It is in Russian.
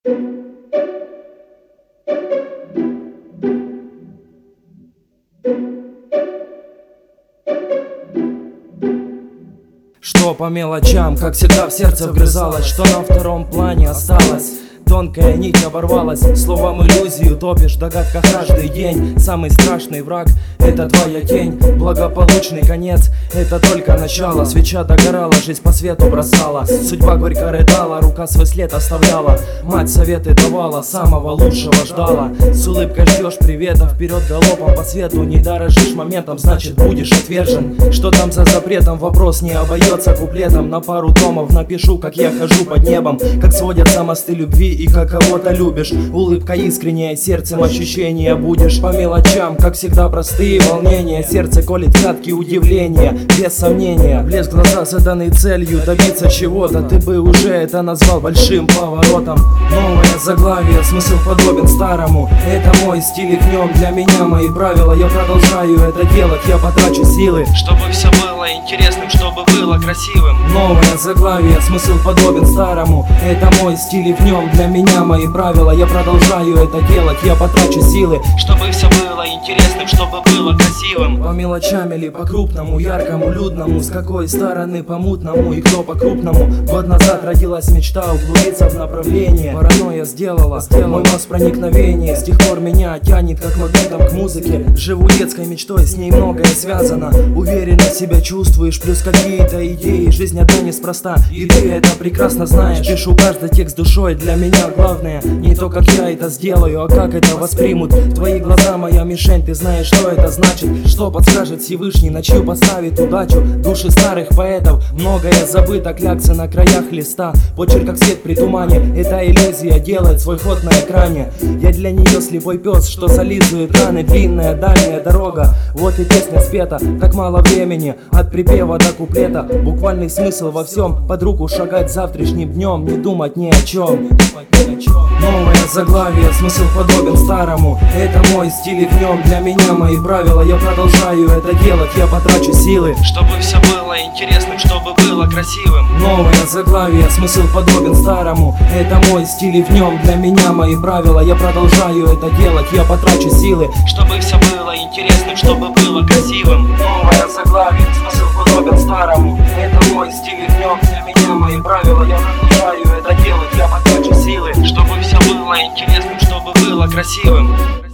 Что по мелочам, как всегда в сердце вгрызалось, что на втором плане осталось. Тонкая нить оборвалась, словом иллюзию топишь в догадках каждый день. Самый страшный враг — это твоя тень. Благополучный конец — это только начало. Свеча догорала, жизнь по свету бросала. Судьба горько рыдала, рука свой след оставляла. Мать советы давала, самого лучшего ждала. С улыбкой ждешь привета, вперед галопом по свету. Не дорожишь моментом, значит будешь отвержен. Что там за запретом, вопрос не обойдется куплетом. На пару томов напишу, как я хожу под небом, как сводятся мосты любви и как кого-то любишь. Улыбка искренняя, сердцем ощущения будешь. По мелочам, как всегда, простые волнения. Сердце колет гадкие удивления, без сомнения. Блеск глаза заданной целью, добиться чего-то. Ты бы уже это назвал большим поворотом. Новое заглавие, смысл подобен старому. Это мой стиль, и в нем для меня мои правила. Я продолжаю это делать, я потрачу силы, чтобы все было интересным, чтобы было красивым. Новое заглавие, смысл подобен старому. Это мой стиль, и в нем для меня мои правила. Я продолжаю это делать, я потрачу силы, чтобы все было интересным, чтобы было красивым. По мелочам или по крупному, яркому, людному. С какой стороны по мутному и кто по крупному. Год назад родилась мечта углубиться в направление. Паранойя сделала мой мозг проникновение. С тех пор меня тянет как магнитом к музыке. Живу детской мечтой, с ней многое связано. Уверенно себя чувствуешь, плюс какие-то идеи. Жизнь одна неспроста, и ты это прекрасно знаешь. Пишу каждый текст душой, для меня главное не то, как я это сделаю, а как это воспримут. Твои глаза моя мишень, ты знаешь, что это значит. Что подскажет Всевышний, на чью поставит удачу. Души старых поэтов, многое забыто, кляксы на краях листа. Почерк как свет при тумане, эта иллюзия делает свой ход на экране. Я для нее слепой пес, что зализывает раны. Длинная дальняя дорога, вот и песня спета. Так мало времени, от припева до куплета. Буквальный смысл во всем, под руку шагать завтрашним днем, не думать ни о чем. Новое заглавие, смысл подобен старому. Это мой стиль, и в нем для меня мои правила. Я продолжаю это делать, я потрачу силы, чтобы все было интересным, чтобы было красивым. Новое заглавие, смысл подобен старому. Это мой стиль, и в нем для меня мои правила. Я продолжаю это делать, я потрачу силы, чтобы все было интересным, чтобы было красивым. Новое заглавие, смысл подобен старому. Это мой стиль, и в нем для меня мои правила. Я продолжаю это делать, я потрачу силы, чтобы все было интересным, чтобы было красивым.